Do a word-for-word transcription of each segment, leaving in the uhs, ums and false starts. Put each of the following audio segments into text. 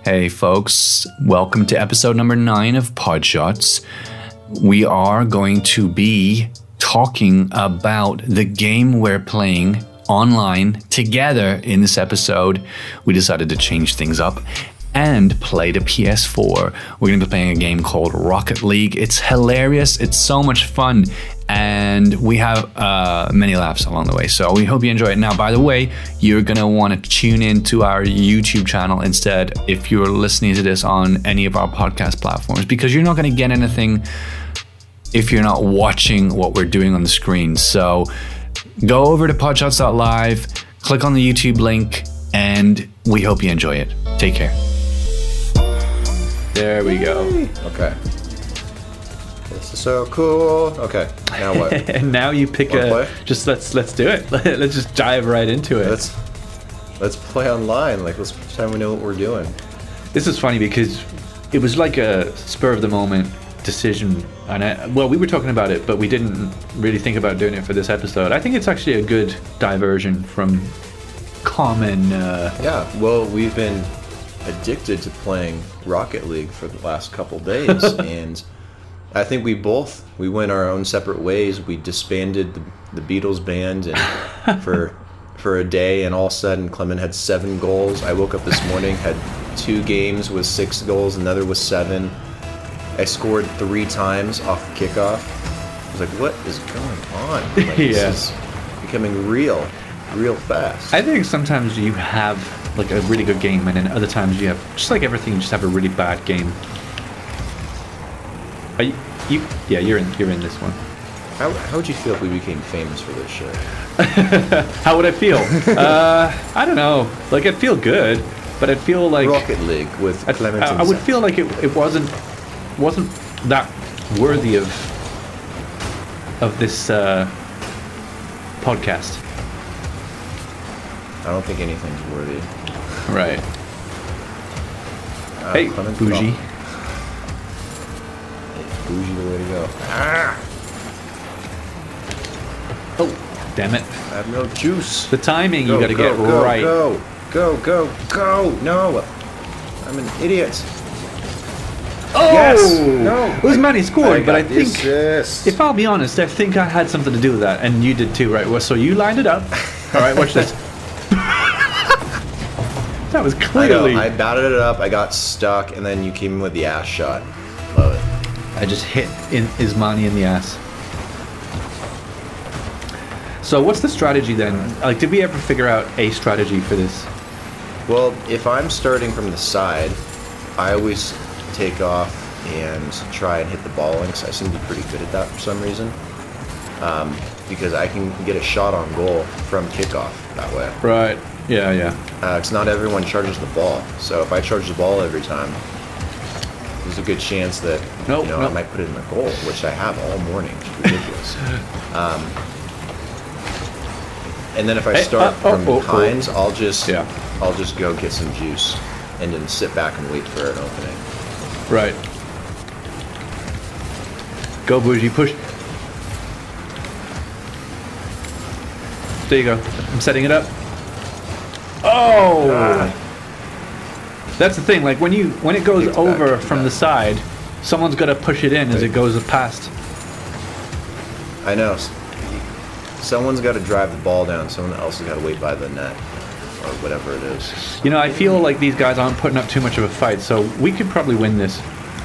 Hey folks, welcome to episode number nine of Podshots. We are going to be talking about the game we're playing online together in this episode. We decided to change things up and play the P S four. We're going to be playing a game called Rocket League. It's hilarious. It's so much fun. And we have uh, many laughs along the way. So we hope you enjoy it. Now, by the way, you're going to want to tune in to our YouTube channel instead if you're listening to this on any of our podcast platforms, because you're not going to get anything if you're not watching what we're doing on the screen. So go over to podshots dot live, click on the YouTube link, and we hope you enjoy it. Take care. There we go. Okay. This is so cool. Okay, now what? And now you pick Wanna a. play? Just let's let's do it. Let's just dive right into it. Let's let's play online. Like, let's pretend we know what we're doing. This is funny because it was like a spur of the moment decision, and I, well, we were talking about it, but we didn't really think about doing it for this episode. I think it's actually a good diversion from common. Uh, Yeah. Well, we've been addicted to playing Rocket League for the last couple days, and I think we both we went our own separate ways. We disbanded the, the Beatles band, and for for a day, and all of a sudden, Clement had seven goals. I woke up this morning, had two games with six goals, another with seven. I scored three times off the kickoff. I was like, "What is going on?" Like, Yeah. This is becoming real, real fast. I think sometimes you have like a really good game, and then other times you have, just like everything, you just have a really bad game. Are you, you yeah, you're in you're in this one. How how would you feel if we became famous for this show? How would I feel? uh, I don't know. Like, I'd feel good, but I'd feel like Rocket League with I'd- Clement. I, I would feel like it, it wasn't wasn't that worthy of of this uh, podcast. I don't think anything's worthy. Right. Uh, Hey, Clement bougie. Coffee. Bougie the way to go. Ah! Oh, damn it! I have no juice. The timing Go, you got to go, get go, right. Go, go, go, go! No, I'm an idiot. Oh Yes! No! It was Manny scored, but I think, This. if I'll be honest, I think I had something to do with that, and you did too, right? Well, so you lined it up. All right, watch this. That was I know. clearly. I batted it up. I got stuck, and then you came in with the ass shot. Love it. I just hit in Ismani in the ass. So what's the strategy then? Like, did we ever figure out a strategy for this? Well, if I'm starting from the side, I always take off and try and hit the ball in, 'cause I seem to be pretty good at that for some reason. Um, because I can get a shot on goal from kickoff that way. Right. Yeah, yeah. Because not everyone charges the ball. So if I charge the ball every time, there's a good chance that Nope, you know nope. I might put it in the goal, which I have all morning. It's ridiculous. um, and then if I Hey, start uh, oh, from oh, oh. behind, I'll just Yeah. I'll just go get some juice and then sit back and wait for an opening. Right. Go, Bougie, push. There you go. I'm setting it up. Oh! Ah. That's the thing. Like, when you when it goes Kicks back, over kicks from back. the side, someone's got to push it in as it goes past. I know. Someone's got to drive the ball down. Someone else has got to wait by the net or whatever it is. You know, I feel like these guys aren't putting up too much of a fight, so we could probably win this.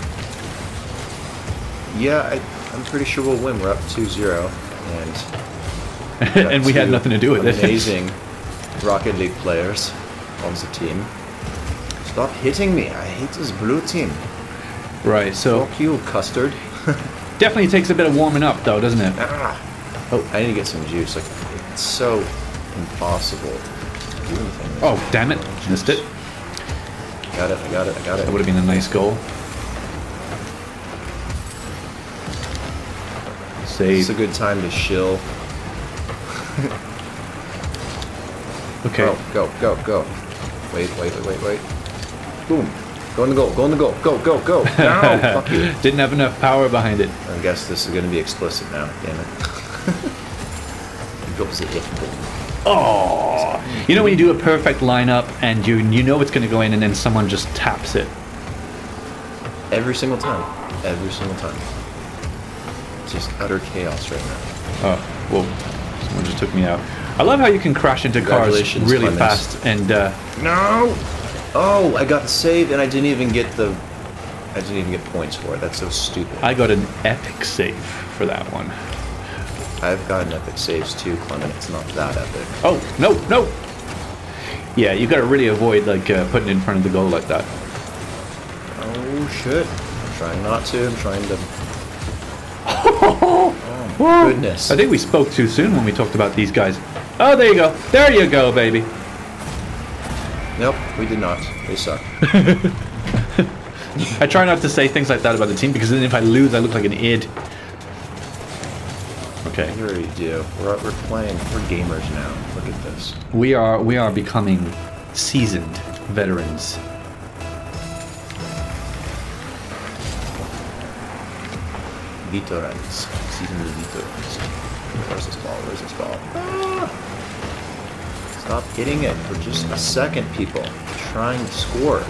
Yeah, I, I'm pretty sure we'll win. We're up two zero, and And we had two nothing to do with it. Amazing Rocket League players on the team. Stop hitting me. I hate this blue team. Right, so Fuck you, Custard. definitely takes a bit of warming up, though, doesn't it? Ah. Oh, I need to get some juice. Like, it's so impossible to do anything. Oh, damn it. Missed it. Got it, I got it, I got it. That would have been a nice goal. Save. It's a good time to shill. Okay. Go, go, go, go. Wait, wait, wait, wait, wait. Boom. Go in the goal, go in the goal. Go, go, go. No, fuck you. Didn't have enough power behind it. I guess this is going to be explicit now. Damn it. It goes the if goal. Oh, you know when you do a perfect lineup and you you know it's going to go in and then someone just taps it. Every single time. Every single time. It's just utter chaos right now. Oh, well, someone just took me out. I love how you can crash into cars really Clemens. fast and... Uh, No! Oh, I got the save and I didn't even get the... I didn't even get points for it. That's so stupid. I got an epic save for that one. I've gotten epic saves too, Clement. It's not that epic. Oh, no, no! Yeah, you gotta really avoid like uh, putting it in front of the goal like that. Oh, shit. I'm trying not to. I'm trying to... Oh, my goodness. I think we spoke too soon when we talked about these guys. Oh, there you go. There you go, baby. Nope, we did not. They suck. I try not to say things like that about the team because then if I lose, I look like an id. Okay. You already do. We're, we're playing. We're gamers now. Look at this. We are we are becoming seasoned veterans. Vitorans. Seasoned Vitorans. Where's this ball? Where's this ball? Ah! Stop hitting it for just a second, people. I'm trying to score.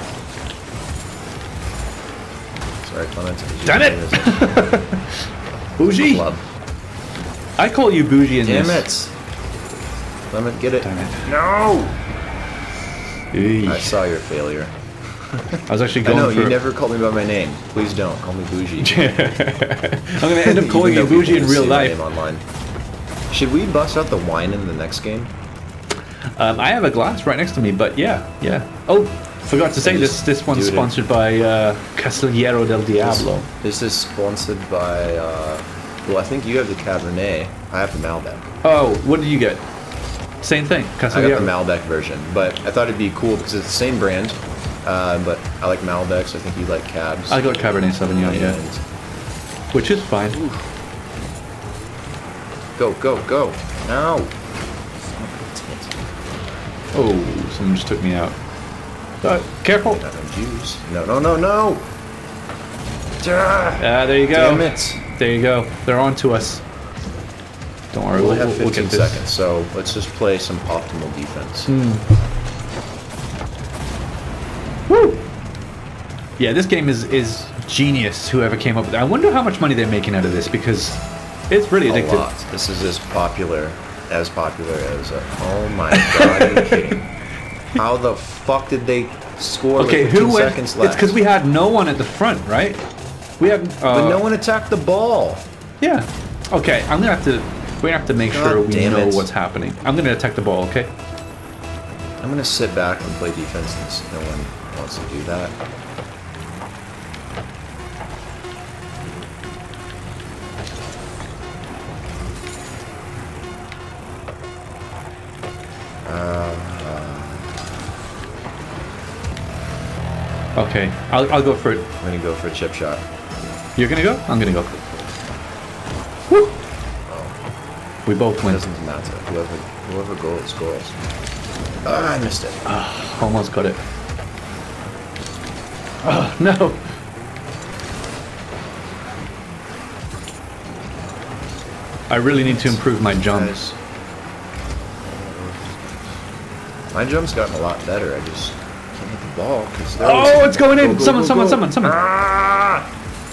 Sorry, Clement. Damn it! Bougie! Club. I call you bougie in Damn this. it! Clement, get it. Damn it. No! Eesh. I saw your failure. I was actually I going know, for... you never called me by my name. Please don't. Call me Bougie. I'm going to end up calling you Even though bougie in people real see my life. name online. Should we bust out the wine in the next game? Um, I have a glass right next to me, but yeah, yeah. Oh, forgot to say And this. just This one's do it in- sponsored by uh, Castillero del Diablo. This is sponsored by, uh, well, I think you have the Cabernet. I have the Malbec. Oh, what did you get? Same thing. I got the Castillero. Malbec version, but I thought it'd be cool because it's the same brand, uh, but I like Malbec, so I think you like Cabs. I got Cabernet Sauvignon, yeah, And which is fine. go, go, go. No. Oh, someone just took me out. Uh, careful. Not no juice. No, no, no, no. Ah, Ah, there you go. damn it. There you go. They're on to us. Don't worry, We'll we'll, have we'll, we'll fifteen get this. seconds, so let's just play some optimal defense. Woo! Yeah, this game is is genius. Whoever came up with it. I wonder how much money they're making out of this because it's really A addictive. lot. This is as popular, as popular as. Uh, oh my god! Are you kidding? How the fuck did they score? Okay, with who fifteen went? seconds It's left? because we had no one at the front, right? We had. Uh, But no one attacked the ball. Yeah. Okay, I'm gonna have to. We're gonna have to make God sure we damn know it. what's happening. I'm gonna attack the ball. Okay. I'm gonna sit back and play defense since no one wants to do that. Okay. I'll I'll go for it. I'm gonna go for a chip shot. You're gonna go. I'm gonna go. Woo! We both It win. doesn't matter. Whoever whoever goal scores. Ah, I missed it. Almost got it. Oh no! I really need to improve my jump. Guys. My jump's gotten a lot better. I just can't hit the ball because. Oh, it's going in! Someone, someone, someone, someone! Ah!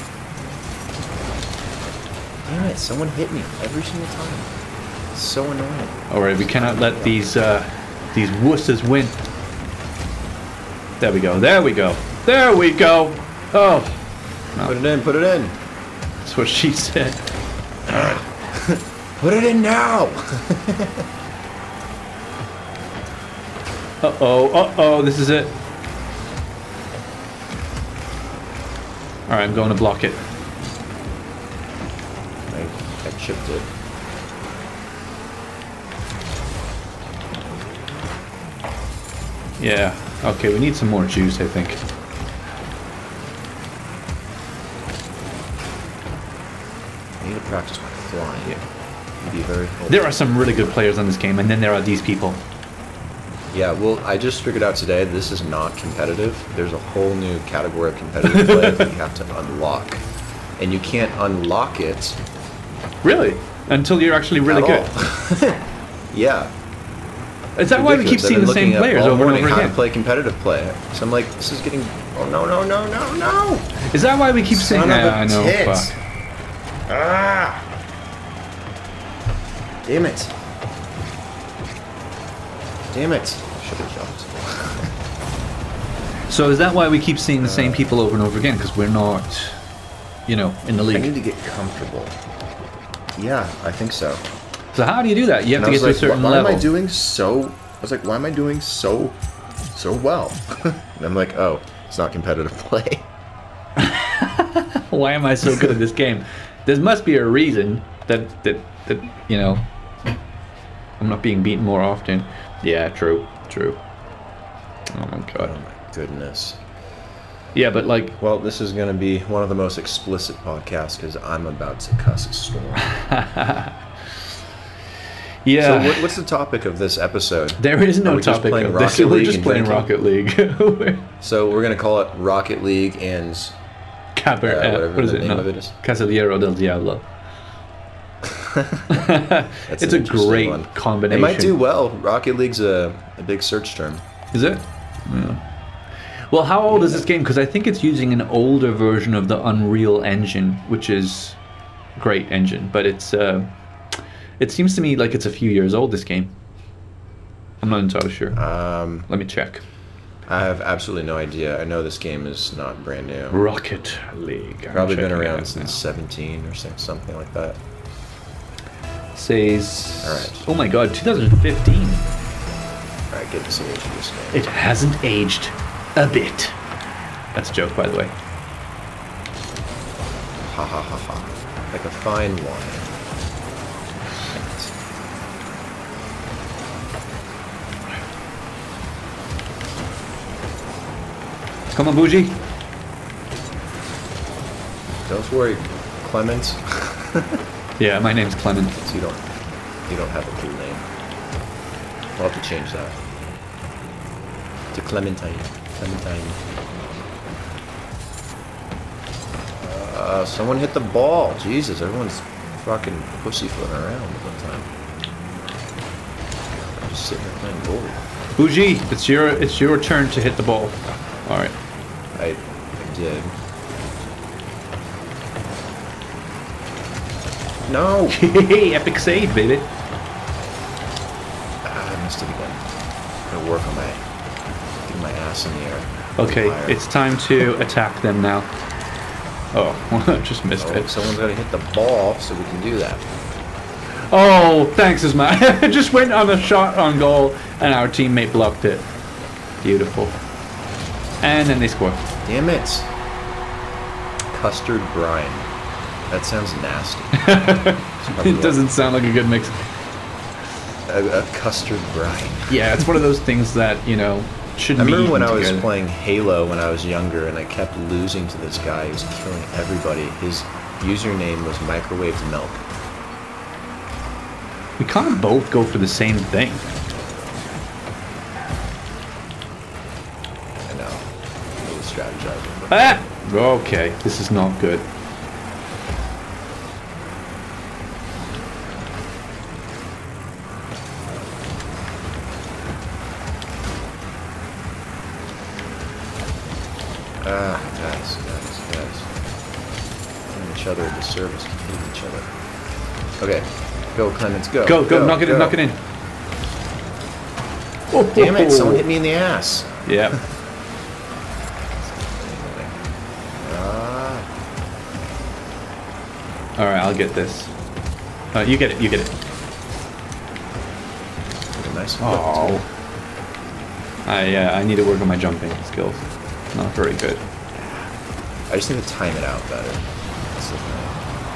Damn it! Someone hit me every single time. It's so annoying. All right, we cannot let these uh, these wusses win. There we go. There we go. There we go. Oh, Put it in. Put it in. that's what she said. Put it in now. Uh oh. Uh oh. This is it. All right, I'm going to block it. I, I chipped it. Yeah. Okay, we need some more juice, I think. I need to practice my flying. It'd be very helpful. There are some really good players on this game, and then there are these people. Yeah, well, I just figured out today this is not competitive. There's a whole new category of competitive play that you have to unlock. And you can't unlock it Really? Until you're actually really at good. all. Yeah. Is that why we keep ridiculous. I've seeing been the same looking up players all over and morning over how again? to play competitive play. So I'm like, this is getting. Oh no no no no no! Is that why we keep Son saying? of a Yeah, I know. tit. Fuck. Ah! Damn it! Damn it! Should have jumped. So is that why we keep seeing the same people over and over again? Because we're not, you know, in the I league. need to get comfortable. Yeah, I think so. So how do you do that? You have And to I get was to a like, certain why, level. why am I doing so? I was like, why am I doing so, so well? And I'm like, oh, it's not competitive play. Why am I so good at this game? There must be a reason that that that you know I'm not being beaten more often. Yeah, true, true. Oh my god. Oh my goodness. Yeah, but like, Well, this is going to be one of the most explicit podcasts because I'm about to cuss a storm. yeah. So what, what's the topic of this episode? There is Are no we just topic playing of this. Rocket We're League just and playing drinking? Rocket League. So we're going to call it Rocket League and Caber, Uh, uh, whatever what is the it? name No. of it is. Casillero del Diablo. that's It's an a interesting great one. combination. It might do well. Rocket League's a, a big search term. Is it? Yeah. Well, how old is this game? Because I think it's using an older version of the Unreal Engine, which is a great engine, but it's uh, it seems to me like it's a few years old. This game. I'm not entirely sure. Um, Let me check. I have absolutely no idea. I know this game is not brand new. Rocket League. I'm Probably been checking it around out since now. seventeen or some- something like that. Says. All right. Oh my God, twenty fifteen. All right, get this age of this game. It hasn't aged a bit. That's a joke, by the way. Ha ha ha ha. Like a fine wine. Come on, Bougie. Don't worry, Clement. Yeah, my name's Clement. So you don't, you don't have a cool name. We'll have to change that to Clementine. Clementine. Uh, someone hit the ball. Jesus, everyone's fucking pussyfooting around all the time. I'm just sitting there playing goalie. Bougie, it's your it's your turn to hit the ball. All right. I, I did. No! Epic save, baby. Ah, I missed it again. I'm gonna work on my, get my ass in the air. Okay, Fire. it's time to attack them now. Oh, just missed Oh, it. someone's gotta hit the ball so we can do that. Oh, thanks, Ismail. It just went on a shot on goal, and our teammate blocked it. Beautiful. And then they score. Damn it. Custard brine. That sounds nasty. It doesn't sound like a good mix. A, a custard brine. Yeah, it's one of those things that, you know, I shouldn't be remember when I eaten was together. playing Halo when I was younger and I kept losing to this guy who was killing everybody. His username was microwaved milk. We can't both go for the same thing. I know. I was strategizing. Ah! Okay, this is not good. Ah, guys, guys, guys. Doing each other a disservice, hating each other. Okay, go, Clemens, go. Go, go, knock it in, knock it in. Oh, Damn it, oh, someone oh. hit me in the ass. Yeah. Ah, Alright, I'll get this. Uh, you get it, you get it. a nice flip, Oh. too. I, uh, I need to work on my jumping skills. Not very good. I just need to time it out better. That's the thing.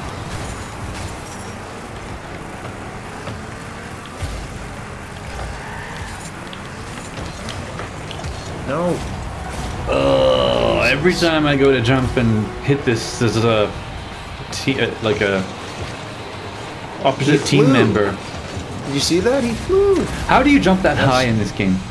No. Oh, every time I go to jump and hit this, there's a, te- uh, like a opposite He team flew. member. Did you see that? He flew. How do you jump that Yes. high in this game?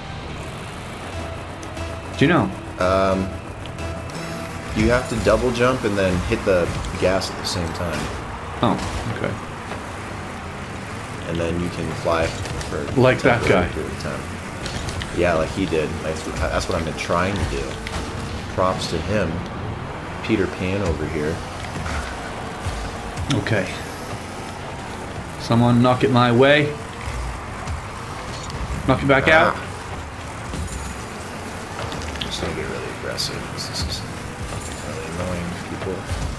Do you know? Um, you have to double jump and then hit the gas at the same time. Oh, okay. And then you can fly for Like that temporary guy. period of time. Yeah, like he did. That's, that's what I've been trying to do. Props to him. Peter Pan over here. Okay. Someone knock it my way. Knock it back Ah. out. I'm just gonna get really aggressive because this is really annoying people.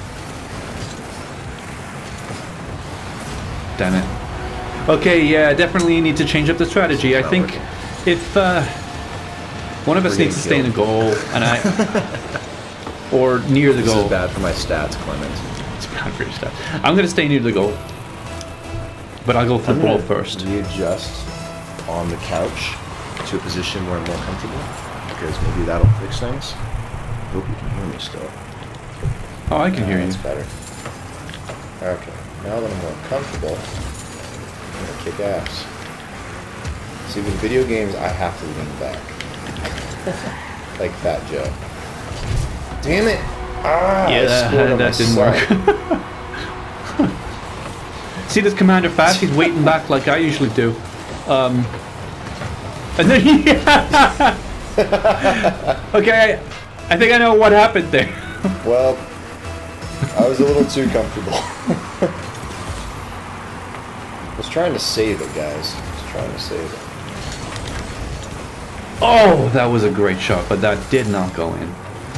Damn it. Okay, yeah, definitely need to change up the strategy. I not think working. if uh, one of us We're needs to getting stay in a goal, and I, or near the This goal. is bad for my stats, Clement. It's bad for your stuff. I'm gonna stay near the goal, but I'll go for the ball first. Readjust on the couch to a position where I'm more comfortable, because maybe that'll fix things. Hope you can hear me still. Oh, I can hear you. That's better. Okay, now that I'm more comfortable, I'm gonna kick ass. See, with video games, I have to lean back. Like Fat Joe. Damn it! Ah, Yeah, I that, scored on that didn't work. myself. See this Commander Fast? He's waiting back like I usually do. Um, and then he... Okay, I think I know what happened there. Well, I was a little too comfortable. I was trying to save it, guys. I was trying to save it. Oh, that was a great shot, but that did not go in.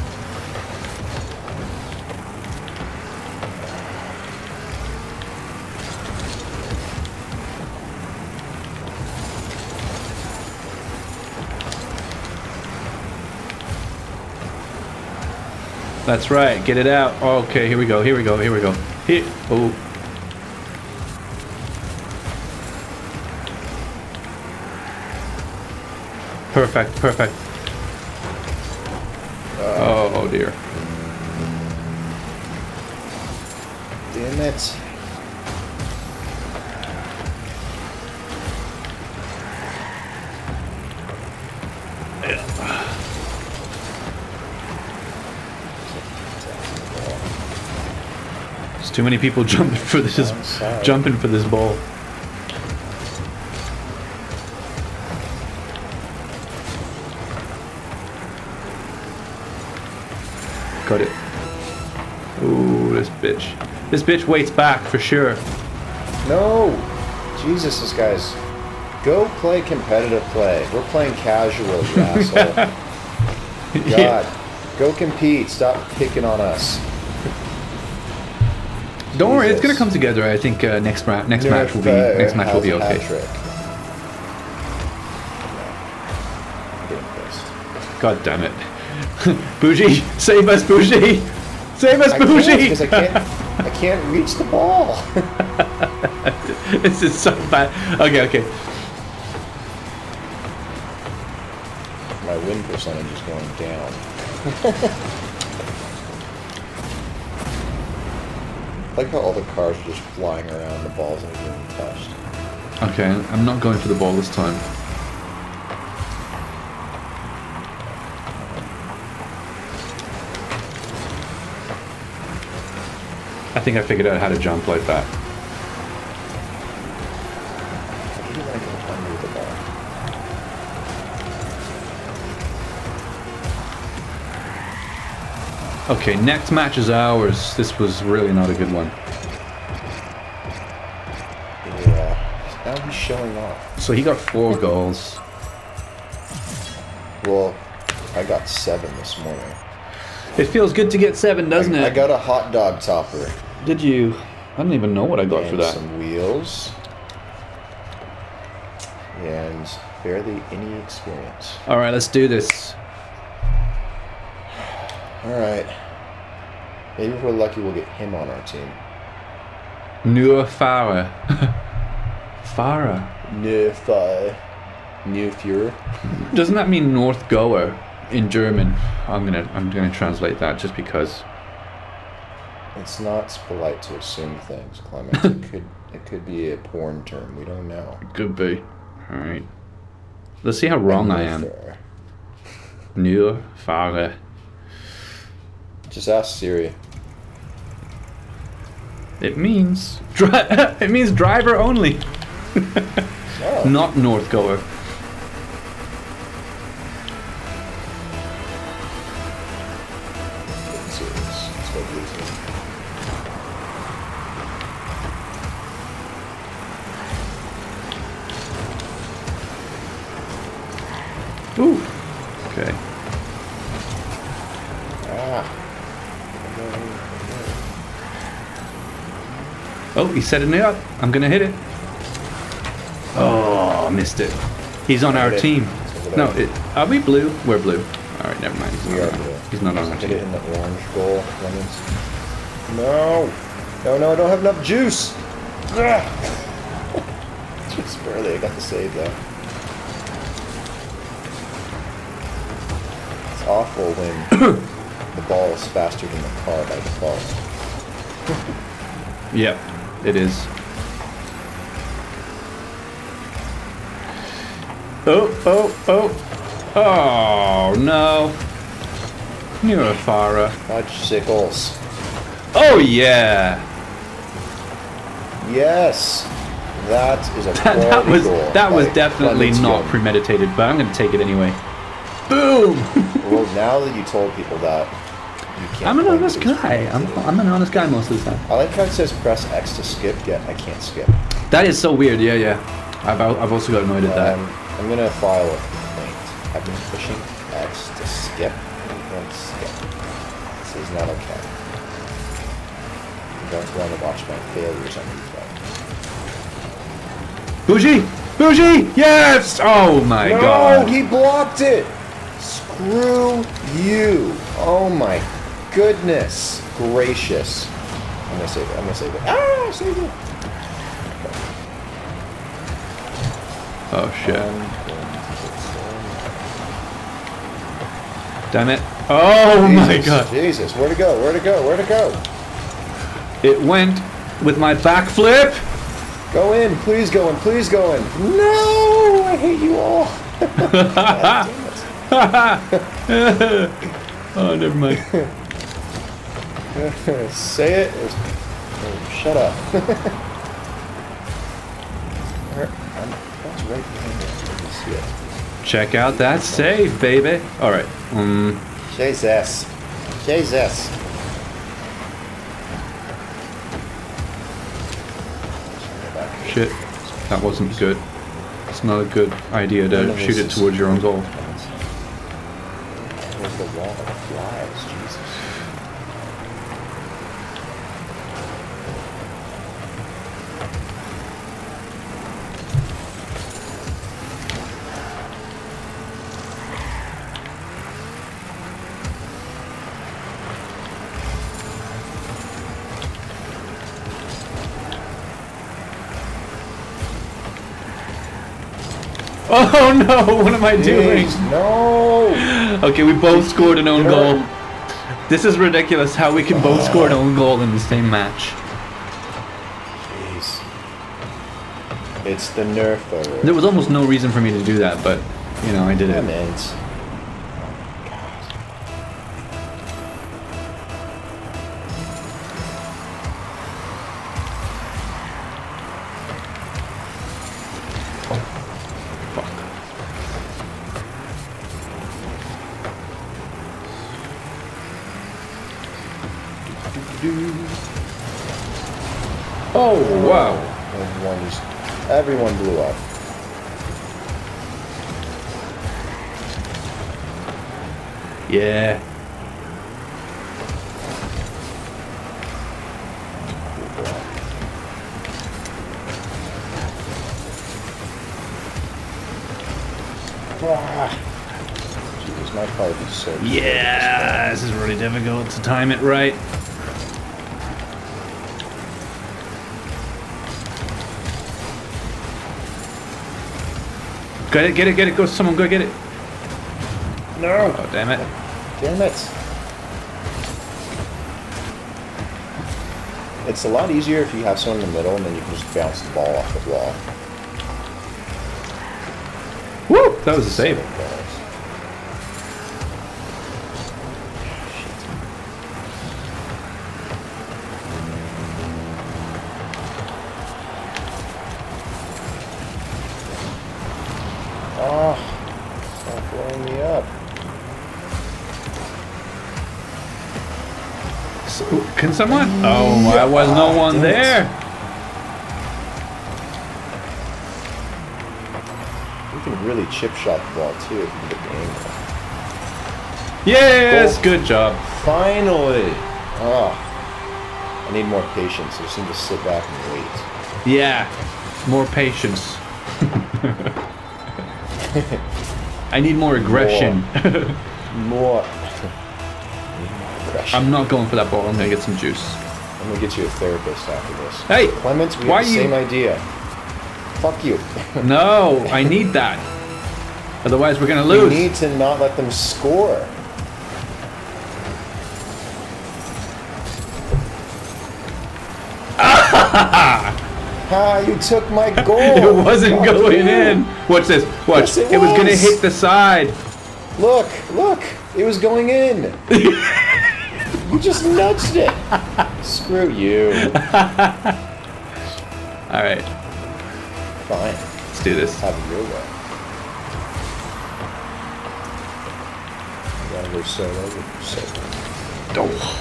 That's right, get it out. Okay, here we go, here we go, here we go. Here, oh. Perfect, perfect. Uh, oh dear. Damn it. There's too many people jumping for this I'm sorry. jumping for this ball. Got it. Ooh, this bitch. This bitch waits back for sure. No! Jesus, this guy's... Go play competitive play. We're playing casual, you asshole. God. Yeah. Go compete. Stop picking on us. Don't worry, it's Jesus. gonna come together. I think uh, next ra- next match will be Fair next match will be has a okay. hat-trick. I'm getting pissed. God damn it. Bougie, save us, Bougie! Save us, I Bougie! can't because I can't. I can't reach the ball. This is so bad. Okay, okay. My win percentage is going down. I like how all the cars are just flying around, the balls aren't getting touched. Okay, I'm not going for the ball this time. I think I figured out how to jump like that. I do want to go under the ball. Okay, next match is ours. This was really not a good one. Yeah. Now he's showing off. So he got four goals. Well, I got seven this morning. It feels good to get seven, doesn't I, it? I got a hot dog topper. Did you? I don't even know what I got and for that. some wheels. And barely any experience. All right, let's do this. Alright. Maybe if we're lucky we'll get him on our team. Nur Farah. Farah. Nify. New Fuhrer. Doesn't that mean North Goer in German? I'm gonna I'm gonna translate that just because. It's not polite to assume things, Clement. it could it could be a porn term. We don't know. Could be. All right. Let's see how wrong I am. Nify. Nur Farah. Just ask Siri. It means dri- it means driver only. No, Oh. not north goer. Ooh. Okay. Ah. Oh, he's setting it up. I'm gonna hit it. Oh, missed it. He's on our Hit it. team. It's over No, there. it, are we blue? We're blue. All right, never mind. He's We not, are on, blue. he's not on our Hit it team. in the orange goal, Lemons. No! No, no, I don't have enough juice! Ah! Just barely, I got the save though. It's awful when the ball is faster than the car by default. Yep, it is. Oh, oh, oh. Oh, no. You're a Farah. Fudge sickles. Oh, yeah. Yes! That is a That, quality that was goal that was by definitely Clemens not Young. premeditated, but I'm going to take it anyway. Boom! Well, now that you told people that, you can't. I'm an claim honest that it's guy. I'm, premeditated. I'm an honest guy most of the time. I like how it says press X to skip, yet I can't skip. That is so weird. Yeah, yeah. I've, al- I've also got annoyed at that. Um, I'm gonna file a complaint. I've been pushing X to skip and won't skip. This is not okay. I'm going to want to watch my failures on replay. Bougie! Bougie! Yes! Oh my no, god. he blocked it! Screw you! Oh my goodness gracious! I'm gonna save it. I'm gonna save it. Ah, save it! Oh shit. Um, Damn it. Oh my Jesus, god. Jesus, where to go? Where to go? Where to go? It went with my backflip. Go in, please go in, please go in. No, I hate you all. God damn Oh, never mind. it. Say it. Or, or shut up. Alright, I'm- That's right behind it. Let me see it. Check out that save, baby. All right. Um. Jesus. Jesus. Shit. That wasn't good. It's not a good idea to shoot it towards your own goal. Where's the wall of flies? Jesus. Oh no! What am I doing? Jeez, no! Okay, we both scored an own You're- goal. This is ridiculous how we can both score an own goal in the same match. Jeez. It's the nerfer. There was almost no reason for me to do that, but, you know, I did Damn it. it. Oh, wow. Everyone just, everyone blew up. Yeah. Ah. Jeez, my part is so. Yeah, this is really difficult to time it right. Get it, get it, get it, go, someone go get it. No! Oh, damn it. Damn it! It's a lot easier if you have someone in the middle and then you can just bounce the ball off the wall. Woo! That was a save. Can someone? Oh, there was no one there. You can really chip shot the ball too if you get the angle. Yes, Goal. good job. Finally. Oh, I need more patience. I just need to sit back and wait. Yeah, more patience. I need more aggression. More. Aggression. I'm not going for that ball. I'm gonna get some juice. I'm gonna get you a therapist after this. Hey, Clement, we why have the you... same idea. Fuck you. No, I need that. Otherwise, we're gonna lose. We need to not let them score. Ah, you took my goal. It wasn't Fuck going you. in. Watch this. Watch. Yes, it it was gonna was. hit the side. Look, look. It was going in. You just nudged it. Screw you. All right, Fine. let's do this. Have it your way. You gotta go solo. Go solo. Oh.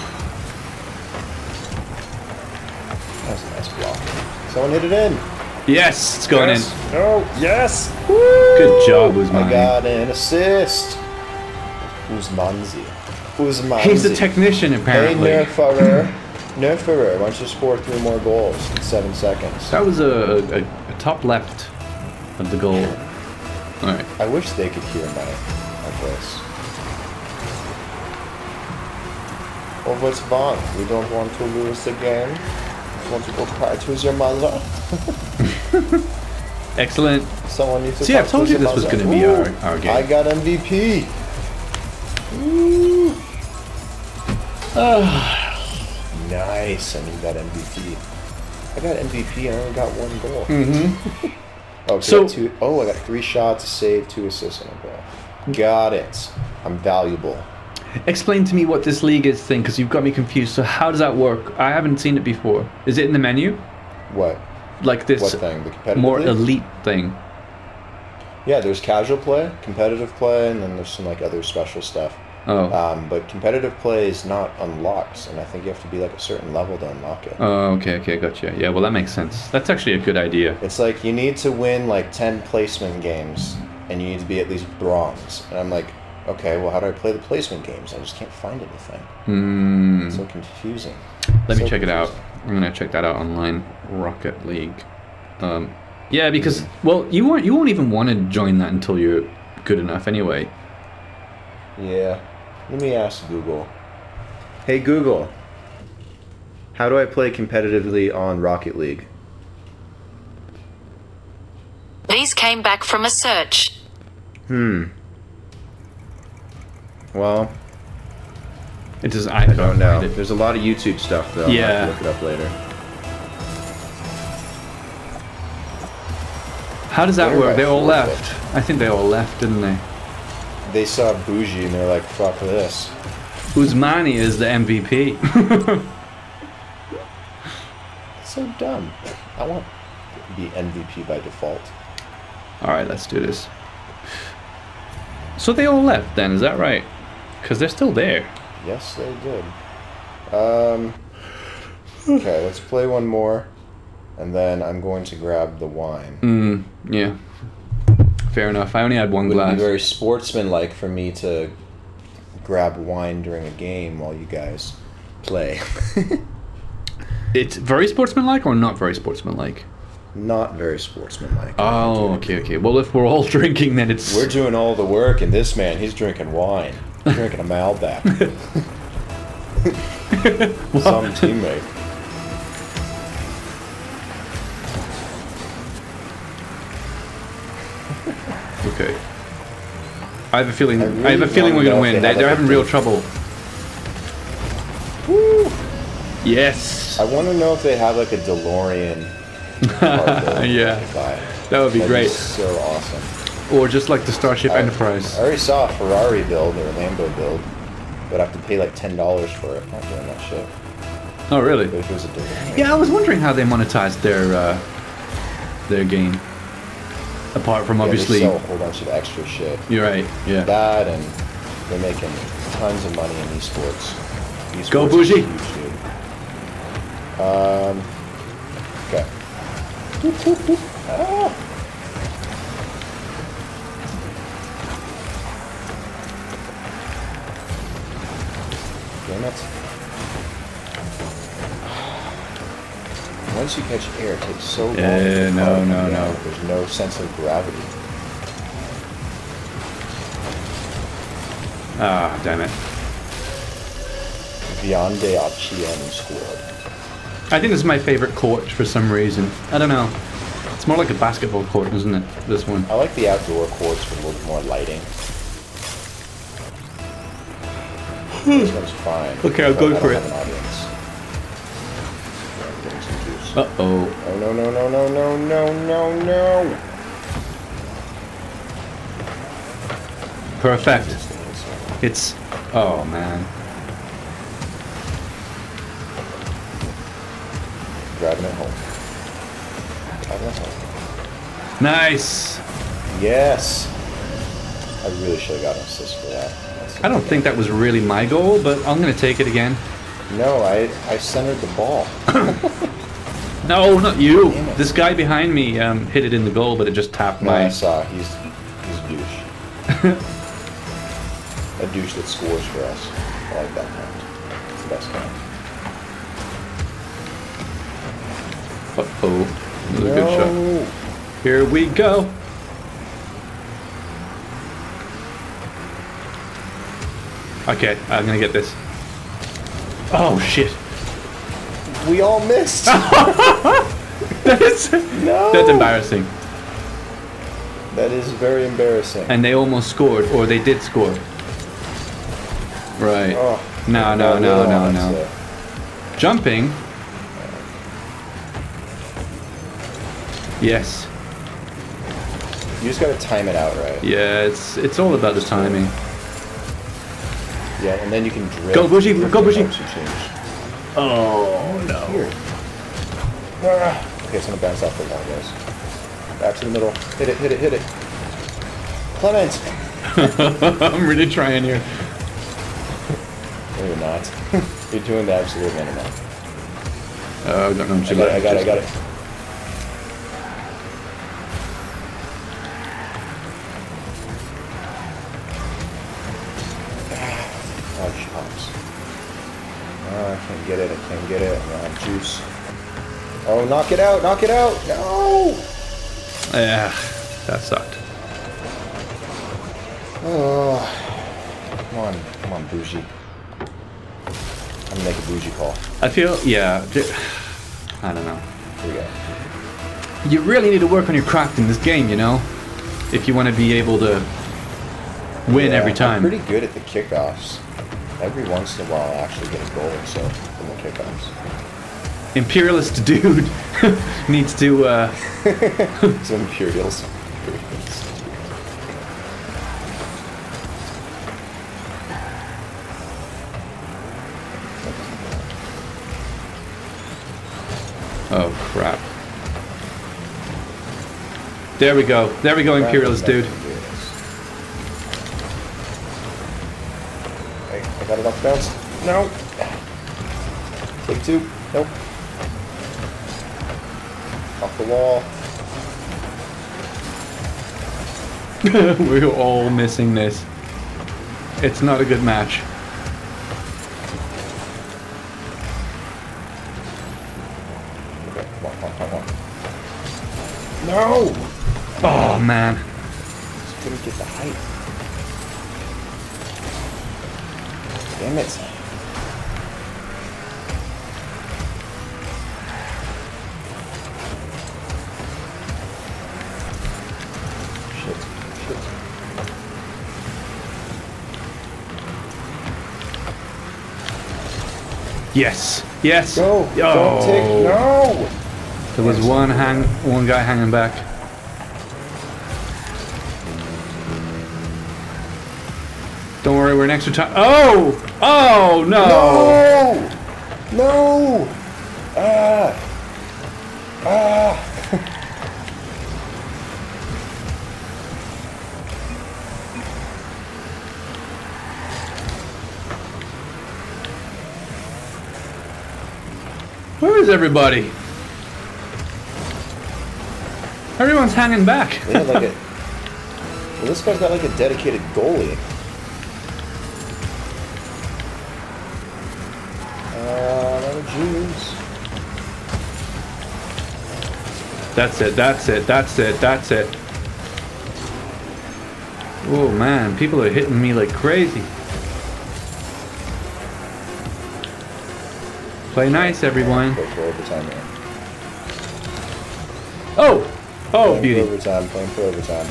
That was a nice block. Someone hit it in. Yes, it's going yes. in. No. Yes. Good job, Usmani. I got an assist. Uzmanzi. Uzmanzi. He's a technician, apparently. Hey, Nerferer. Nerferer, why don't you score three more goals in seven seconds? That was a, a, a top left of the goal. All right. I wish they could hear my, my voice. Oh, what's wrong? We don't want to lose the game. We want to go cry to your mother. Excellent. Someone needs to See, talk I told to you your this was mother. going to be Ooh, our, our game. I got M V P. Ooh. Nice. I need that M V P. I got M V P and I only got one goal. Mm-hmm. Oh, So- so two, oh, I got three shots, a save, two assists, and a goal. Got it. I'm valuable. Explain to me what this league is thing, because you've got me confused. So how does that work? I haven't seen it before. Is it in the menu? What? Like this What thing? The competitive more league? elite thing? Yeah, there's casual play, competitive play, and then there's some like other special stuff. Oh. Um, but competitive play is not unlocked, and I think you have to be like a certain level to unlock it. Oh, okay, okay, gotcha. Yeah, well, that makes sense. That's actually a good idea. It's like you need to win like ten placement games, and you need to be at least bronze. And I'm like, okay, well, how do I play the placement games? I just can't find anything. Hmm. It's so confusing. Let me So check it out. confusing. I'm gonna check that out online. Rocket League. Um, yeah, because well, you won't you won't even want to join that until you're good enough anyway. Yeah. Let me ask Google. Hey Google, how do I play competitively on Rocket League? These came back from a search. Hmm. Well, It does. I, I don't know. It. There's a lot of YouTube stuff though. Yeah. I'll have to look it up later. How does that Where work? I They all forfeit? left. I think they all left, didn't they? They saw Bougie and they're like, fuck this. Usmani is the M V P. It's so dumb. I want to be M V P by default. All right, let's do this. So they all left then, is that right? Because they're still there. Yes, they did. Um, okay, let's play one more. And then I'm going to grab the wine. Mm, yeah. Fair enough. I only had one It would glass. be very sportsmanlike for me to grab wine during a game while you guys play. It's very sportsmanlike or not very sportsmanlike? Not very sportsmanlike. Oh, okay, okay. Well, if we're all drinking, then it's... We're doing all the work, and this man, he's drinking wine. He's drinking a Malbec. Some teammate. Okay. I have a feeling. I I, really have a feeling we're wanna gonna know win. if They, they they're have, having like, a real big- trouble. Woo! Yes. I want to know if they have like a DeLorean. car build Yeah. to buy. That would be That'd great. so awesome. Or just like the Starship I- Enterprise. I already saw a Ferrari build or a Lambo build, but I have to pay like ten dollars for it. I'm not doing that shit. Oh, really? But if it was a DeLorean, Yeah, I was wondering how they monetized their uh, their game. Apart from yeah, obviously, they sell a whole bunch of extra shit. you're right. Yeah. That and they're making tons of money in esports. esports Go is Bougie. huge, dude. Um. Okay. Ah. Damn it. Once you catch air, it takes so long. Uh, to no, recover no, from no. ground. There's no sense of gravity. Ah, damn it. Viande Achien squad. I think this is my favorite court for some reason. I don't know. It's more like a basketball court, isn't it? This one. I like the outdoor courts with a little bit more lighting. This one's fine. Okay, I'll but go I don't for have it. an audience. Yeah, I'm getting some juice. Uh oh. Oh no no no no no no no no! Perfect. This thing is- It's. Oh man. Driving it home. Driving it home. Nice. Yes! I really should have got an assist for that. That's I don't think that was really my goal, but I'm gonna take it again. No, I, I centered the ball. No, not you. Damn it. This guy behind me um, hit it in the goal, but it just tapped No, I my. saw. He's, he's a douche. A douche that scores for us. I like that kind. It's the best kind. Uh oh. That was a good shot. Here we go. Okay, I'm gonna get this. Oh shit. We all missed. That's, No. that's embarrassing. That is very embarrassing. And they almost scored, or they did score. Right. Oh, No, no, no, no, that's no. it. Jumping. Yes. You just gotta time it out right. Yeah, it's it's all about the timing. Yeah, and then you can drift. Go, Bougie, Drift go, it Bougie. helps you change. Oh no. Here. Ah. Okay, it's gonna bounce off the wall, guys. Back to the middle. Hit it, hit it, hit it. Clement! I'm really trying here. No, you're not. You're doing the absolute minimum. Oh, I don't know what I you got it, I like. got it, I got it. Oh, shots. Oh, I can't get it, I can't get it. I don't have juice. Oh, knock it out, knock it out! No! Yeah, that sucked. Oh. Come on, come on, bougie. I'm gonna make a bougie call. I feel, yeah. j- I don't know. Here we go. You really need to work on your craft in this game, you know? If you want to be able to win Yeah, every time. I'm pretty good at the kickoffs. Every once in a while I actually get a goal or so from the kickoffs. Imperialist dude needs to, uh, Some Imperials. oh crap. There we go. There we go, Imperialist dude. Hey, I got it off the bounce. No. Take two. Nope. Off the wall. We're all missing this. It's not a good match. Okay, come on, come on, come on. No! Oh man. Just couldn't get the height. Damn it. Shit, shit. Yes. Yes. Go! Oh. Don't take... No! There was one hang, one guy hanging back. Don't worry, we're in extra time. Oh! Oh no! No! No! Ah! Ah! Where is everybody? Everyone's hanging back. Yeah, like a, well, this guy's got like a dedicated goalie. Uh, no Jews. That's it, that's it, that's it, that's it. Oh man, people are hitting me like crazy. Play nice, everyone. Go for overtime here. Oh! Oh, Playing beauty. for overtime, playing for overtime.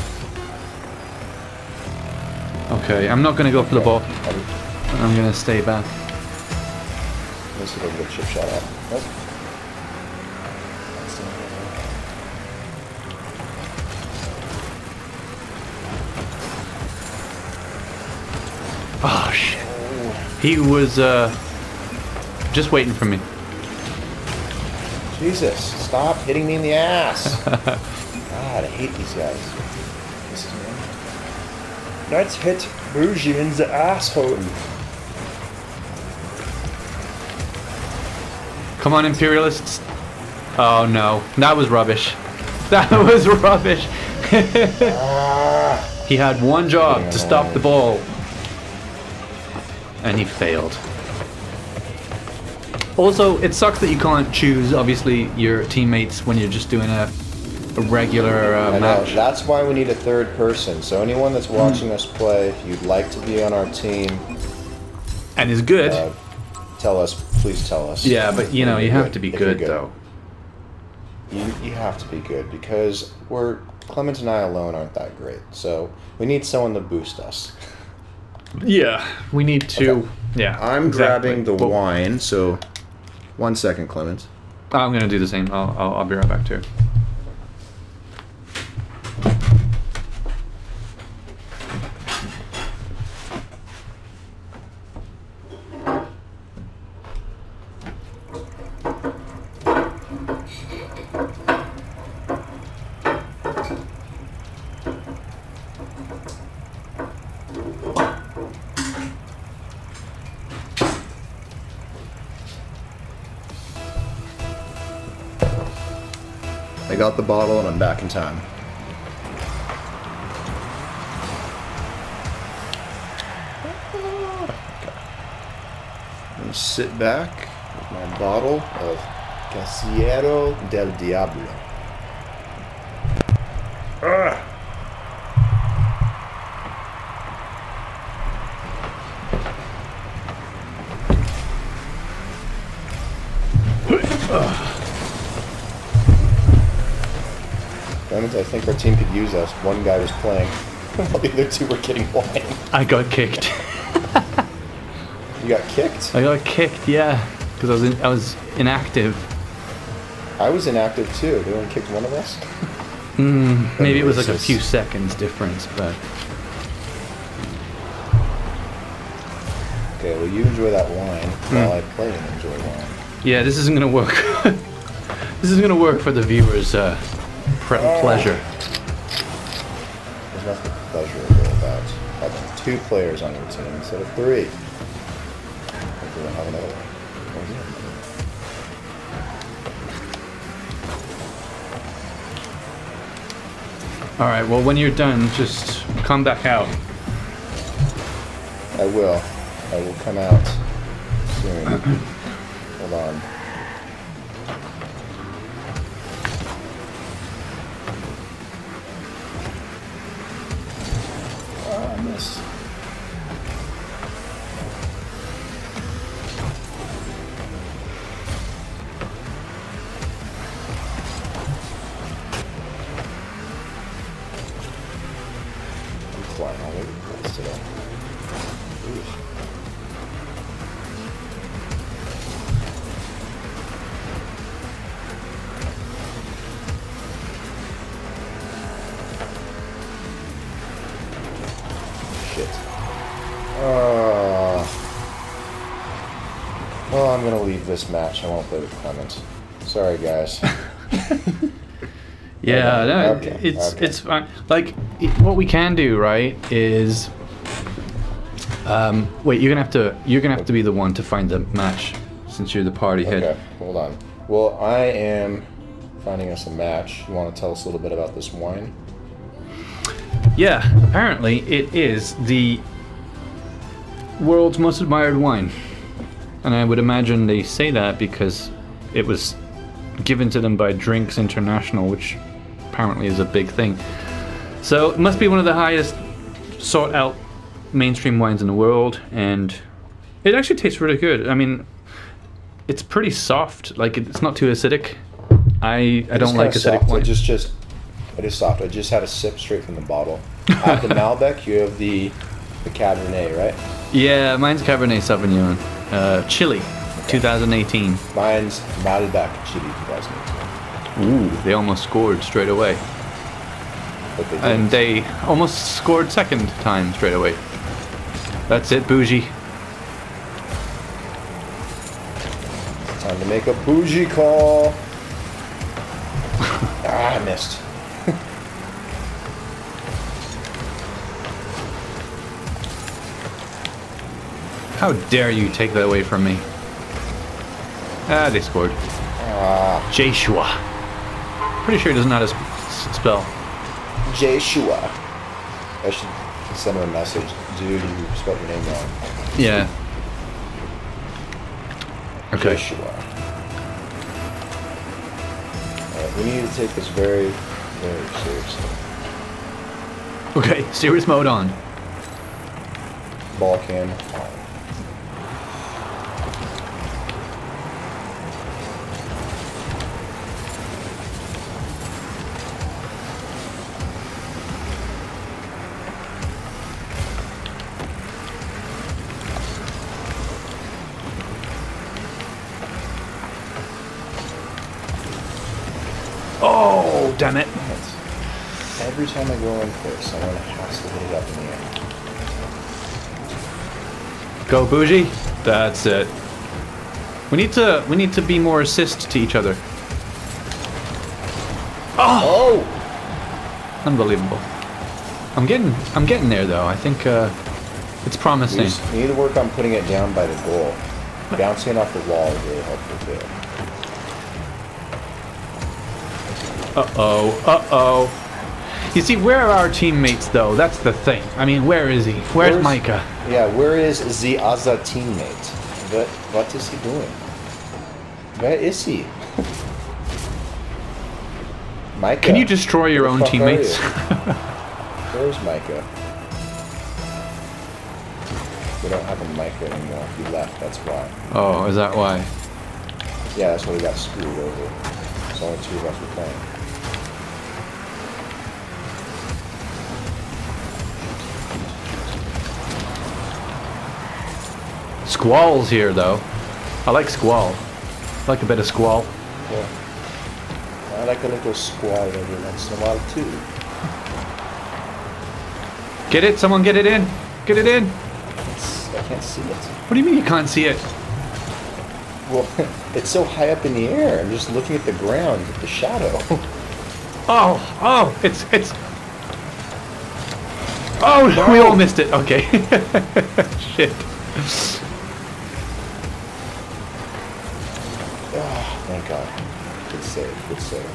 Okay, I'm not gonna go for the ball. I'm, I'm gonna stay back. let's see if I can get a chip shot up. Nope. Oh shit. He was uh just waiting for me. Jesus, stop hitting me in the ass. God, I hate these guys. This is me. Let's hit Bougie in the asshole. Come on, Imperialists. Oh no, that was rubbish. That was rubbish. Ah. He had one job to stop the ball. And he failed. Also, it sucks that you can't choose, obviously, your teammates when you're just doing a, a regular uh, I know, match. that's why we need a third person. So anyone that's watching us play, if you'd like to be on our team, And is good. uh, tell us, please tell us. Yeah, but you know, you have to be If you're good, though. You, you have to be good because we're Clement and I alone aren't that great. So we need someone to boost us. Yeah, we need to. Okay. Yeah, I'm exactly. grabbing the But- wine, so one second, Clement. I'm gonna do the same. I'll, I'll, I'll be right back too. I got the bottle and I'm back in time. Okay. I'm gonna sit back with my bottle of Casiero del Diablo. Ugh. Clement, I think our team could use us. One guy was playing while the other two were getting wine. I got kicked. You got kicked? I got kicked, yeah, because I was in, I was inactive. I was inactive too. They only kicked one of us? Mm, maybe it was like a Racist. few seconds difference, but Okay, well you enjoy that wine while I play and enjoy wine. yeah, this isn't gonna work. This is gonna work for the viewers' uh, pre- pleasure. There's nothing pleasurable about having two players on your team instead of three. If we don't have another one. Or yeah. All right. Well, when you're done, just come back out. I will. I will come out soon. Hold on. Oh, I missed. I'm flying all over the place today. Ooh. Shit. Uh, well, I'm gonna leave this match. I won't play with Clement. Sorry, guys. Yeah, Okay, no, okay, it's okay. it's fine. Like it- what we can do, right? Is um, wait, you're gonna have to you're gonna have to be the one to find the match since you're the party head. Okay, hold on. Well, I am finding us a match. You want to tell us a little bit about this wine? Yeah, apparently it is the world's most admired wine. And I would imagine they say that because it was given to them by Drinks International, which apparently is a big thing. So it must be one of the highest sought out mainstream wines in the world, and it actually tastes really good. I mean, it's pretty soft, like it's not too acidic. I I don't like acidic soft. wine. It just just it is soft. I just had a sip straight from the bottle. At the Malbec, you have the the Cabernet, right? Yeah, mine's Cabernet Sauvignon, uh, Chile, twenty eighteen. Mine's Malbec Chili twenty eighteen. Ooh, they almost scored straight away. But they And didn't. they almost scored second time straight away. That's it, Bougie. Time to make a bougie call. Ah, I missed. How dare you take that away from me? Ah, they scored. Ah, Joshua. Pretty sure he doesn't know how to sp- spell. Joshua. I should send him a message. Dude, you spelled your name wrong. Yeah. Okay. Joshua. Alright, we need to take this very, very seriously. Okay, serious mode on. Ball cam on. Oh, damn it. That's- Every time I go in for someone has to hit it up in the air. Go, Bougie. That's it. We need to we need to be more assist to each other. Oh! Unbelievable. I'm getting I'm getting there though. I think uh, it's We, promising. just, we need to work on putting it down by the goal. Bouncing it off the wall is really helpful too. Uh-oh, uh-oh. You see, where are our teammates, though? That's the thing. I mean, where is he? Where's, Where's- Micah? Yeah, where is the other teammate? What, what is he doing? Where is he? Micah. Can you destroy your where own the fuck are teammates? you? Where's Micah? We don't have a Micah anymore. He left, that's why. Oh, is that why? Yeah, that's why we got screwed over. There's only two of us were playing. Squall's here, though. I like Squall. I like a bit of Squall. Yeah. I like a little squall every once in a while too. Get it? Someone get it in. Get it in. It's, I can't see it. What do you mean you can't see it? Well, it's so high up in the air. I'm just looking at the ground, at the shadow. Oh, oh, it's, it's... Oh, No. we all missed it. Okay. Shit. Ah, thank God. Good save, good save.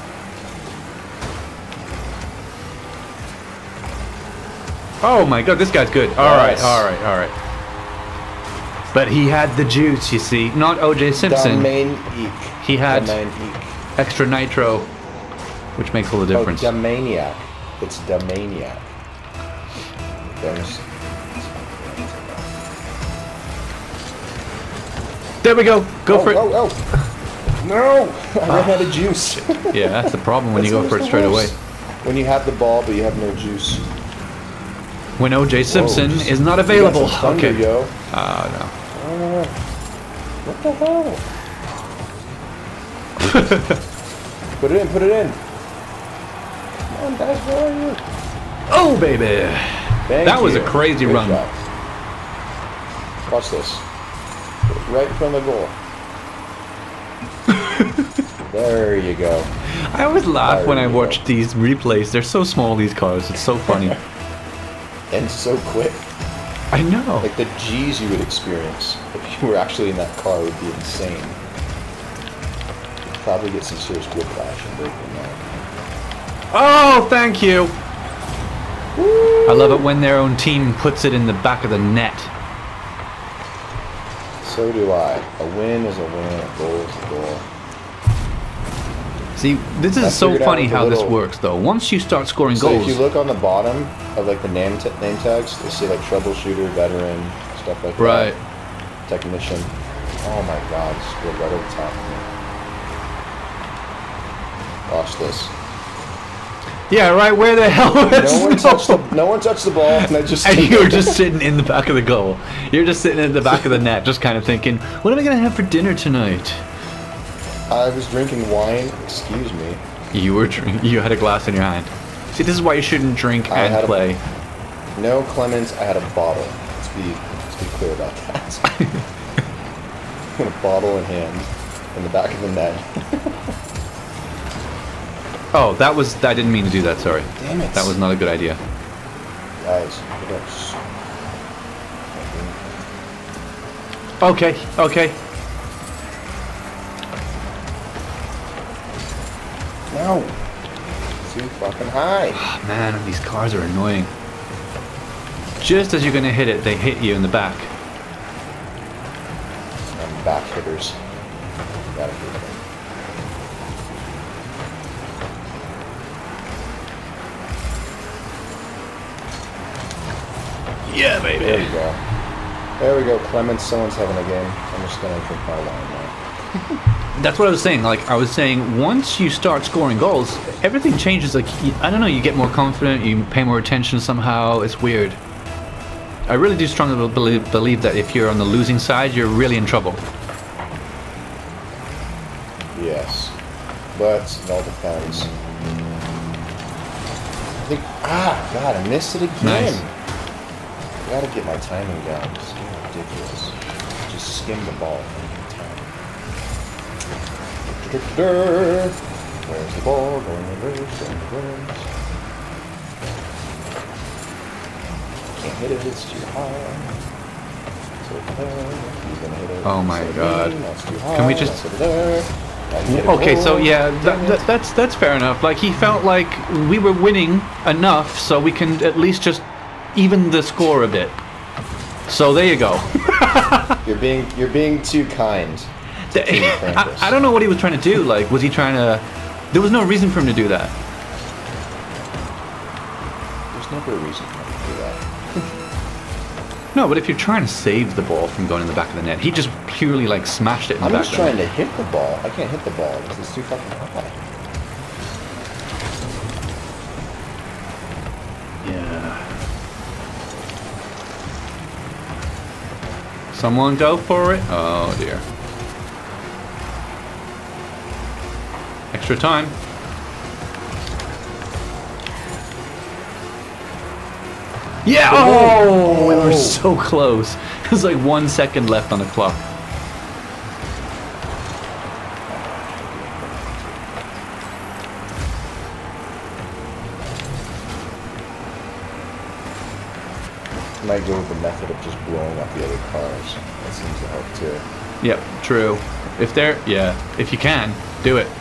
Oh my god, this guy's good. All right, Yes. all right, all right. But he had the juice, you see. Not O J Simpson. Domain Eek. He had- Domain Eek. Extra nitro, which makes all the difference. Oh, Domaniac. It's Domaniac. There's... There we go. Go oh, for it. Oh, oh! No! I ran out of juice. Yeah, that's the problem when you That's go for it the straight away. worst. When you have the ball, but you have no juice. When O J Simpson Whoa, just- is not you got available. some thunder, Okay. yo. Ah, Uh, what the hell? Put it in, put it in. Come on, guys, where are you? no. Oh, baby. Thank That was you. a crazy Good run. job. Watch this. Put it right in front of the goal. There you go. I always laugh There when I you watch go. these replays. They're so small, these cars. It's so funny. And so quick. I know. Like the G's you would experience if you were actually in that car would be insane. probably get some serious whiplash and break your neck. Oh, thank you. Woo. I love it when their own team puts it in the back of the net. So do I. A win is a win. A goal is a goal. See, this is I so figured funny out how the this little- works, though. Once you start scoring So goals, if you look on the bottom of like the name t- name tags, they say like troubleshooter, veteran, stuff like right? that. Technician. Oh my God! Scored right over the top of me. Watch this. Yeah, right. Where the hell was No one touched the no one touched the ball, and I just And you were just sitting in the back of the goal. You're just sitting in the back of the net, just kind of thinking, "What am I gonna have for dinner tonight?" I was drinking wine. Excuse me. You were drink. You had a glass in your hand. See, this is why you shouldn't drink I and had a- play. No, Clemens. I had a bottle. Let's be let's be clear about that. a bottle in hand, in the back of the net. Oh, that was. I didn't mean to do that. Sorry. Damn it. That was not a good idea. Guys, look at us. Okay. Okay. No. Too fucking high. Man, these cars are annoying. Just as you're gonna hit it, they hit you in the back. I'm back hitters. Gotta hit them. Yeah, There we baby. go. There we go, Clemens. Someone's having a game. I'm just gonna drink my wine now. That's what I was saying. Like I was saying, once you start scoring goals, everything changes. Like you, I don't know, you get more confident, you pay more attention somehow. It's weird. I really do strongly believe, believe that if you're on the losing side, you're really in trouble. Yes. But it all depends. I think, ah, God, I missed it again. Nice. I gotta get my timing down. It's getting ridiculous. Just skim the ball every time. Where's the ball? Going reverse, going reverse. Can't hit it, it's too high. So there, he's gonna hit it. Oh my So God. that's too high. Can we just- That's over there. Now you hit it. Okay, so Oh, yeah, damn that, it. that, that's that's fair enough. Like he felt like we were winning enough, so we can at least just even the score a bit. So there you go. You're being you're being too kind. to Team I, Krampus. I don't know what he was trying to do. Like, was he trying to? There was no reason for him to do that. There's never a reason for him to do that. No, but if you're trying to save the ball from going in the back of the net, he just purely like smashed it in the I'm back just of the trying net. to hit the ball. I can't hit the ball because it's too fucking high. Yeah. Someone go for it. Oh dear. Extra time. Yeah! Oh, we were so close. There's like one second left on the clock. I might go with the method of just blowing up the other cars. That seems to help too. Yep, true. If they're, yeah, if you can, do it.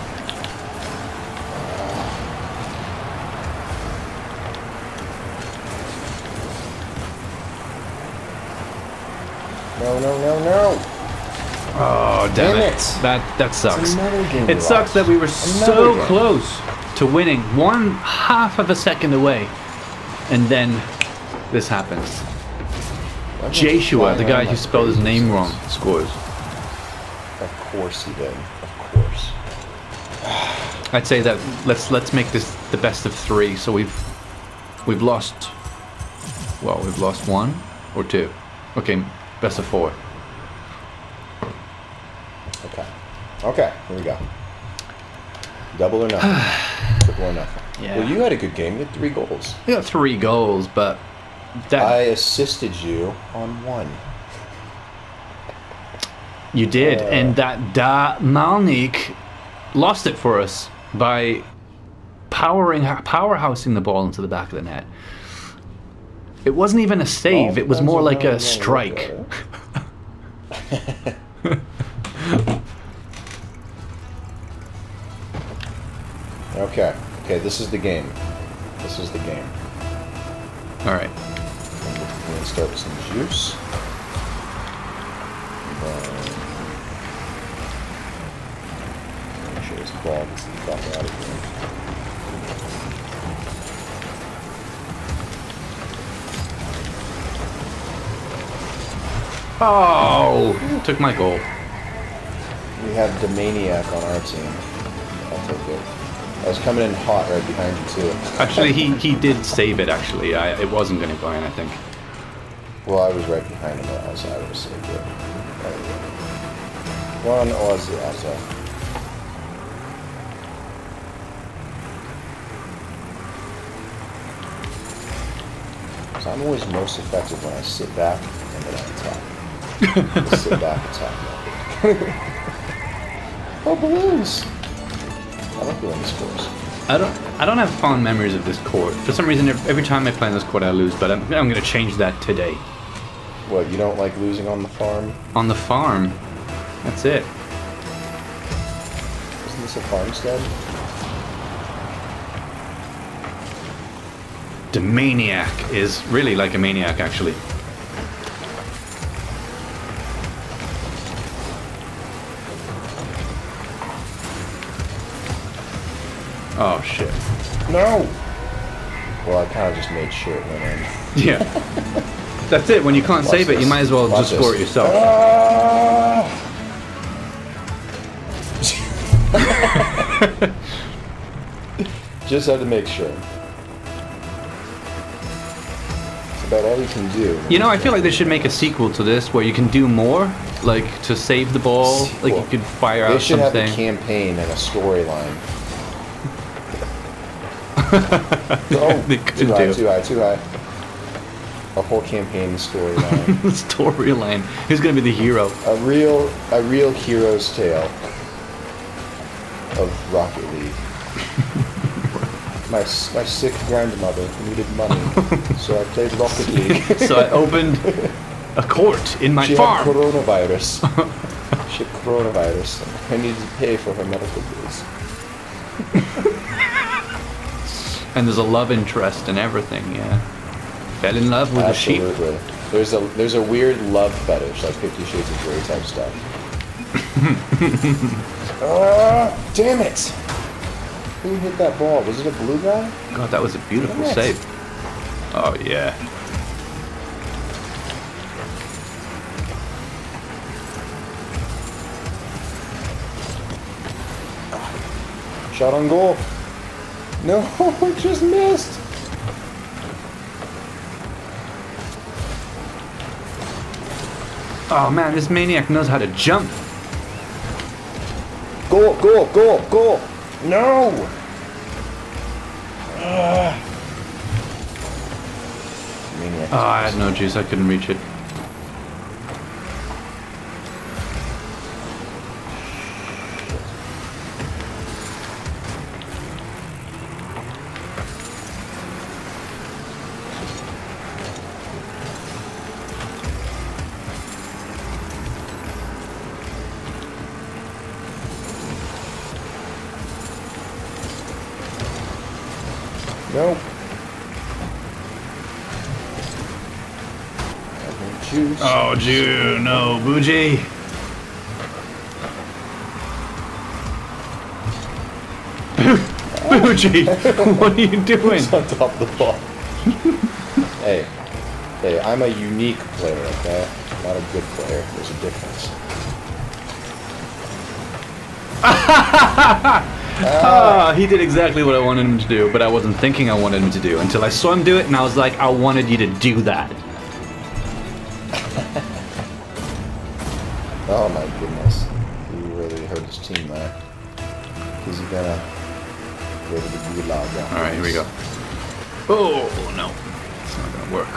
No, no, no, no! Oh, damn, Damn it. it. That that sucks. another game It we sucks lost. that we were Another so game. close to winning, one half of a second away, and then this happens. Why am I Joshua, flying the around guy like who spelled his crazy? name wrong, scores. Of course he did. Of course. I'd say that let's let's make this the best of three. So we've we've lost. Well, we've lost one or two. Okay, best of four. Okay. Okay, here we go. Double or nothing. Triple or nothing. Yeah. Well, you had a good game. You had three goals. We got three goals, but that I assisted you on one. you did, uh, and that Da Malnik lost it for us by powering powerhousing the ball into the back of the net. It wasn't even a save; Well, it was depends more on like how you a wanna look strike. at it. Okay. Okay, this is the game. This is the game. All right. I'm going to start with some juice. And then... Make sure this ball gets the fuck out of here. Oh! Took my goal. We have Demaniac on our team. I'll take it. I was coming in hot right behind you, too. Actually, he, he did save it, actually. I, it wasn't going to go in, I think. Well, I was right behind him, else I would have saved it. One Aussie also. So I'm always most effective when I sit back and then I attack. Sit back, attack. Oh, balloons! I like balloons course. I don't I don't have fond memories of this court. For some reason, every time I play on this court, I lose, but I'm, I'm going to change that today. What, you don't like losing on the farm? On the farm. That's it. Isn't this a farmstead? The Maniac is really like a maniac, actually. Oh, shit. No! Well, I kind of just made sure it went in. Yeah. That's it. When you can't Watch save it, this. you might as well Watch just score it this. yourself. Ah! Just had to make sure. It's about all you can do. You know, I feel like they should make a sequel to this where you can do more, like to save the ball, like you could fire They out should something. have a campaign and a storyline. Oh, They could too high, do. too high, too high. A whole campaign storyline. Storyline. Who's gonna be the hero? a real, a real hero's tale of Rocket League. my my sick grandmother needed money, so I played Rocket League. So I opened a court in my she farm. had coronavirus. she had coronavirus. I needed to pay for her medical bills. And there's a love interest and everything, yeah. Fell in love with Absolutely. a sheep. There's a there's a weird love fetish, like Fifty Shades of Grey type stuff. Ah, damn it! Who hit that ball? Was it a blue guy? God, that was a beautiful Damn it. save. Oh, yeah. Shot on goal. No, it just missed. Oh man, this maniac knows how to jump. Goal, goal, goal, goal. No. Ah. Maniac. Oh, I had no juice. I couldn't reach it. Nope. Juice. Oh, Jew, no, Bougie. Bougie, what are you doing? It's on top of the ball. hey, hey, I'm a unique player, okay? I'm not a good player. There's a difference. Ah, he did exactly what I wanted him to do, but I wasn't thinking I wanted him to do until I saw him do it, and I was like, I wanted you to do that. Oh my goodness. He really hurt his team there. Is he gonna go to the gulag? All right, here we go. Oh no, it's not gonna work.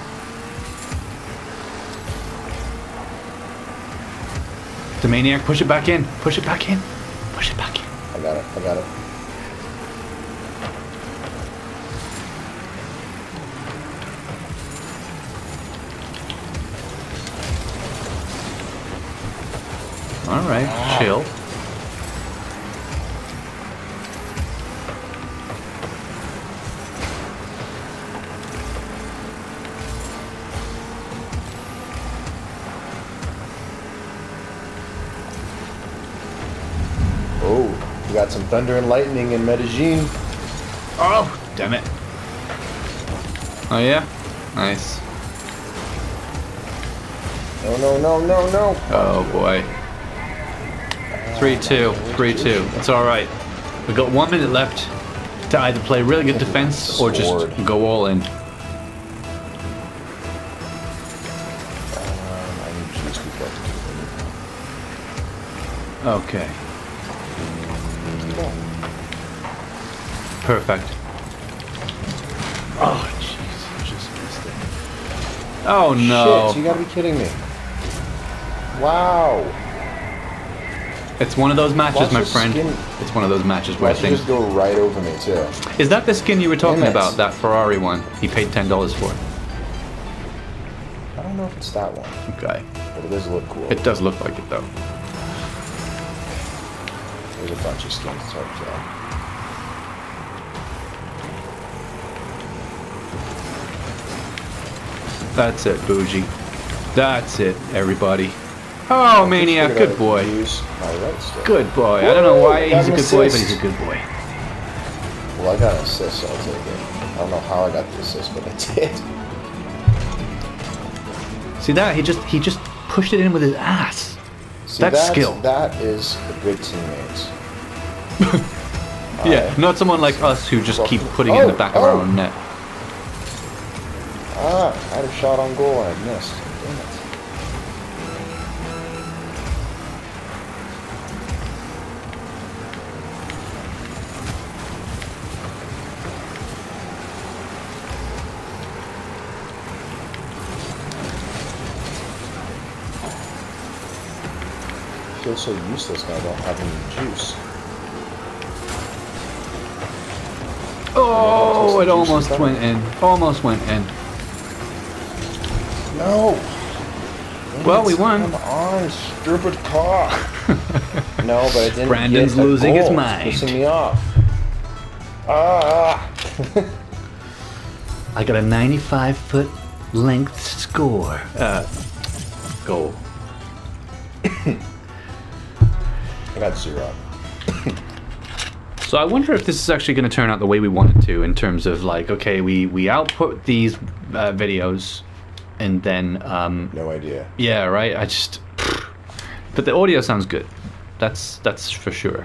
The maniac, push it back in. Push it back in. Push it back in. I got it. I got it. All right, chill. got some thunder and lightning in Medellin. Oh, damn it. Oh, yeah? Nice. No, no, no, no, no. Oh, boy. three two. three two. It's alright. We've got one minute left to either play really good defense or just Sword. go all in. Um, I need juice before I Okay. Perfect. Oh, jeez. Just missed it. Oh, no. Shit, you gotta be kidding me. Wow. It's one of those matches, Watch my your friend. skin- It's one of those matches where Why'd you things... just go right over me, too? Is that the skin you were talking Damn it. about? That Ferrari one? He paid ten dollars for it. I don't know if it's that one, Okay. but it does look cool. It does look like it, though. There's a bunch of skins, it's hard to tell. That's it, Bougie. That's it, everybody. Oh, Maniac, Figured good I'd boy. Use my right stick. Good boy. I don't know why Woo! he's a Got an good boy, but assist. he's a good boy. Well, I got an assist, so I'll take it. I don't know how I got the assist, but I did. See that? He just he just pushed it in with his ass. See, That's skill. That is a good teammate. Yeah, not someone like us who just keep putting it in the back of Oh, our oh. own net. Ah, I had a shot on goal and I missed. Damn it. I feel so useless now, I don't have any juice. Oh, it Juice almost is went in. Almost went in. No! Well, we won. Come on, stupid car. No, but I didn't Brandon's get a losing his goal. mind. It's pissing me off. Ah! I got a ninety-five foot length score. Uh, goal. I got zero. So I wonder if this is actually going to turn out the way we want it to, in terms of like, okay, we we output these uh, videos, and then um, No idea. yeah, right. I just, but the audio sounds good. That's that's for sure.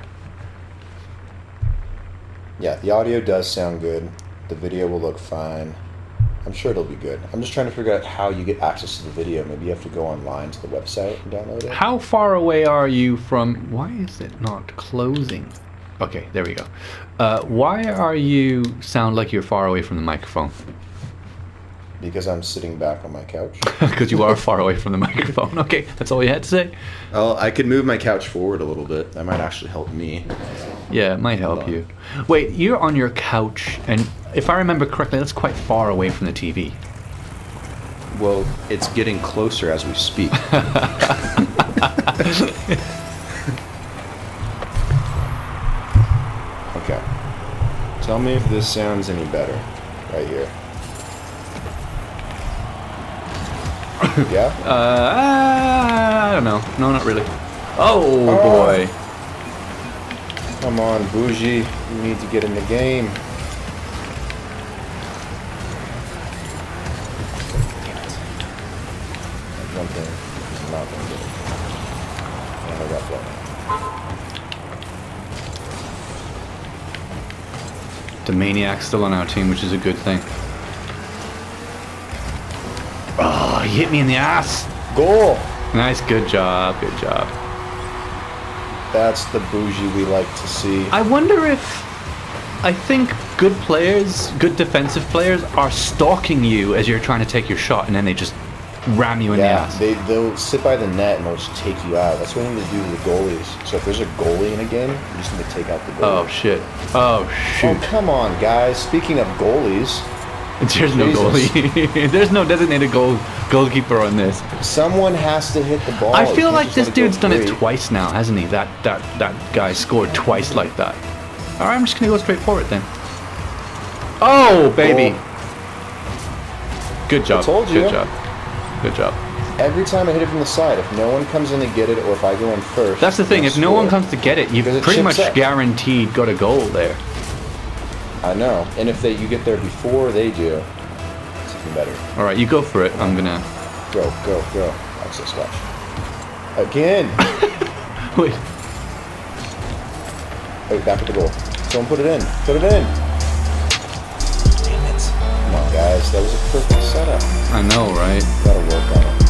Yeah, the audio does sound good. The video will look fine. I'm sure it'll be good. I'm just trying to figure out how you get access to the video. Maybe you have to go online to the website and download it. How far away are you from? Why is it not closing? Okay, there we go. Uh, why are you sound like you're far away from the microphone? Because I'm sitting back on my couch. Because you are far away from the microphone. Okay, that's all you had to say. Oh, I could move my couch forward a little bit. That might actually help me. Yeah, it might help Hold on. you. Wait, you're on your couch, and if I remember correctly, that's quite far away from the T V. Well, it's getting closer as we speak. Okay. Tell me if this sounds any better. Right here. Yeah? Uh, I don't know. No, not really. Oh, Oh. boy. Come on, Bougie. You need to get in the game. Damn it. That one thing is not going to get it. And I got blown. The Maniac's still on our team, which is a good thing. Oh, he hit me in the ass. Goal! Nice, good job, good job. That's the Bougie we like to see. I wonder if... I think good players, good defensive players, are stalking you as you're trying to take your shot, and then they just ram you in the Yeah, ass. they, they'll sit by the net and they'll just take you out. That's what we need to do to the goalies. So if there's a goalie in a game, you just need to take out the goalie. Oh, shit. Oh, Oh, shoot. come on, guys. Speaking of goalies, There's no Jesus. goalie. There's no designated goal goalkeeper on this. someone has to hit the ball. I You feel can't like just this let it go dude's done it free. twice now, hasn't he? That that that guy scored twice like that. All right, I'm just gonna go straight for it then. Oh, baby! Goal. Good job. I told you. Good job. Good job. every time I hit it from the side, if no one comes in to get it, or if I go in first... That's the thing, I if no one score. comes to get it, you've Because it pretty chips much up. guaranteed got a goal there. I know. And if they you get there before they do, it's even better. Alright, you go for it. I'm gonna... Go, go, go. Access, watch. Again! Wait. Wait, back at the goal. Someone put it in. Put it in! Damn it. Come on, guys. That was a perfect setup. I know, right? Gotta work on it.